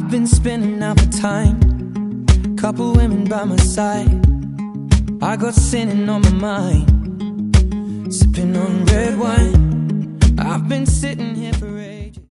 I've been spending out the time, couple women by my side. I got sinning on my mind, sipping on red wine. I've been sitting here forever.